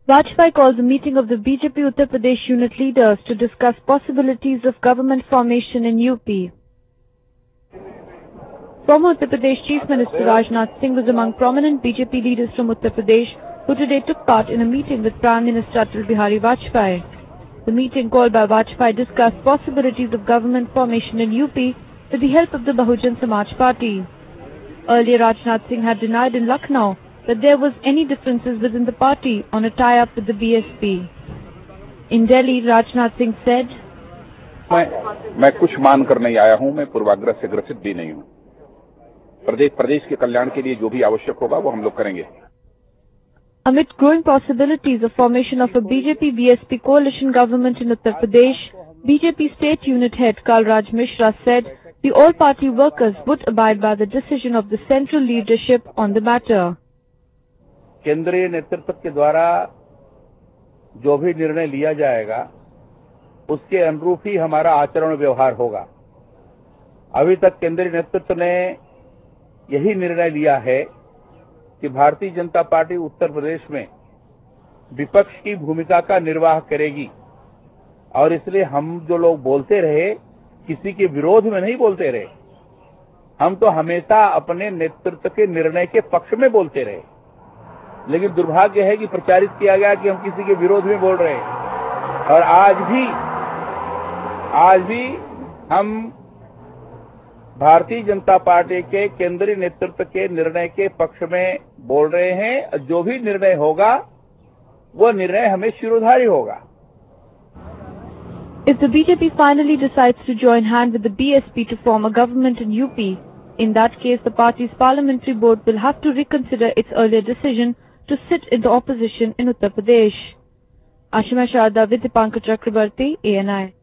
Vajpayee called a meeting of the BJP Uttar Pradesh unit leaders to discuss possibilities of government formation in UP. Former Uttar Pradesh Chief Minister Rajnath Singh was among prominent BJP leaders from Uttar Pradesh who today took part in a meeting with Prime Minister Atal Bihari Vajpayee. The meeting called by Vajpayee discussed possibilities of government formation in UP with the help of the Bahujan Samaj Party. Earlier, Rajnath Singh had denied in Lucknow that there was any differences within the party on a tie-up with the BSP. In Delhi, Rajnath Singh said, मैं कुछ मान कर नहीं आया हूं, मैं पूर्वाग्रह से ग्रसित भी नहीं हूं। प्रदेश के कल्याण के लिए जो भी आवश्यक होगा वो हम लोग करेंगे। Amid growing possibilities of formation of a BJP-BSP coalition government in Uttar Pradesh, BJP State Unit Head Kalraj Mishra said the all-party workers would abide by the decision of the central leadership on the matter. केंद्रीय नेतृत्व के द्वारा जो भी निर्णय लिया जाएगा उसके अनुरूप ही हमारा आचरण व्यवहार होगा। अभी तक केंद्रीय नेतृत्व ने यही निर्णय लिया है कि भारतीय जनता पार्टी उत्तर प्रदेश में विपक्ष की भूमिका का निर्वाह करेगी और इसलिए हम जो लोग बोलते रहे किसी के विरोध में नहीं बोलते रहे, हम तो हमेशा अपने नेतृत्व के निर्णय के पक्ष में बोलते रहे। लेकिन दुर्भाग्य है कि प्रचारित किया गया कि हम किसी के विरोध में बोल रहे हैं और आज भी हम भारतीय जनता पार्टी के केंद्रीय नेतृत्व के निर्णय के पक्ष में बोल रहे हैं। जो भी निर्णय होगा वो निर्णय हमें शिरोधार्य होगा। If the BJP finally decides to join hand with the BSP to form a government in UP, in that case the party's parliamentary board will have to reconsider its earlier decision to sit in the opposition in Uttar Pradesh. Ashima Sharda with Dipankar Chakrabarti, ANI.